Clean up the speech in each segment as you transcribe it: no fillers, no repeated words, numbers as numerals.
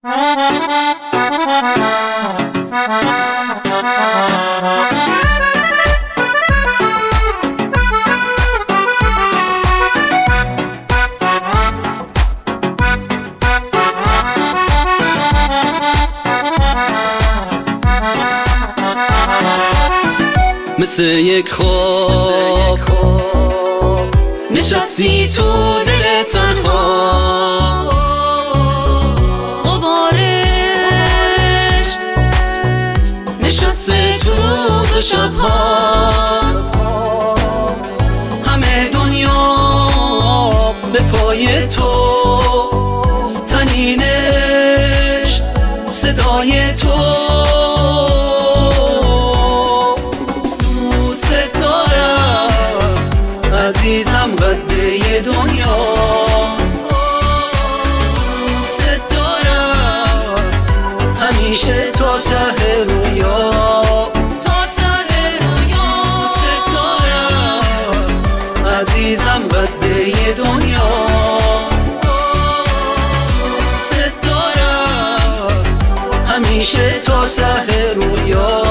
مثل یک خواب نشستی تو دل تنها، غبارش نشسته تو روز و شبها. همه دنیا به پای تو، تنینش صدای تو. عزیزم قده دنیا، دوست دارم همیشه تا ته رویا، تا ته رویا. دوست دارم عزیزم قده دنیا، دوست دارم همیشه تا ته رویا.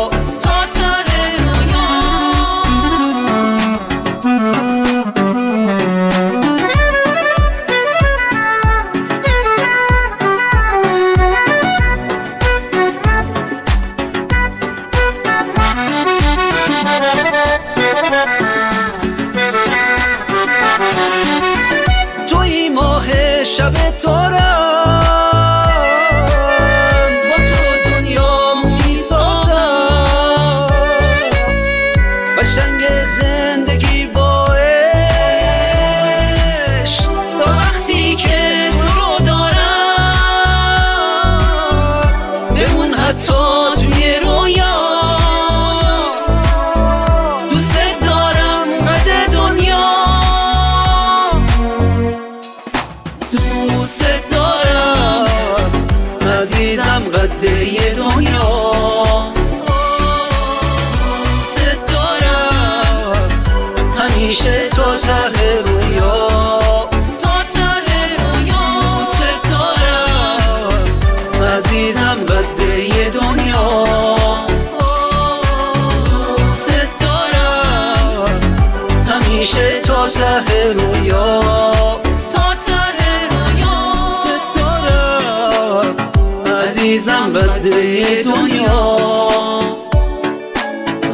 توی ماه شب تارم، با تو دنیا میسازم. قشنگ زندگی با عشق، تا وقتی که تو رو دارم بمون حتی توی رویا. دوست دارم قد دنیا، دوست دارم عزیزم قده دنیا. دوست دارم همیشه تا ته رویا، تا ته رویا. دوست دارم عزیزم قده دنیا، دوست دارم همیشه تا ته رویا. عزیزم قده دنیا،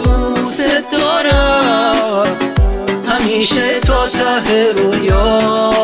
دوست دارم همیشه تا ته رویا.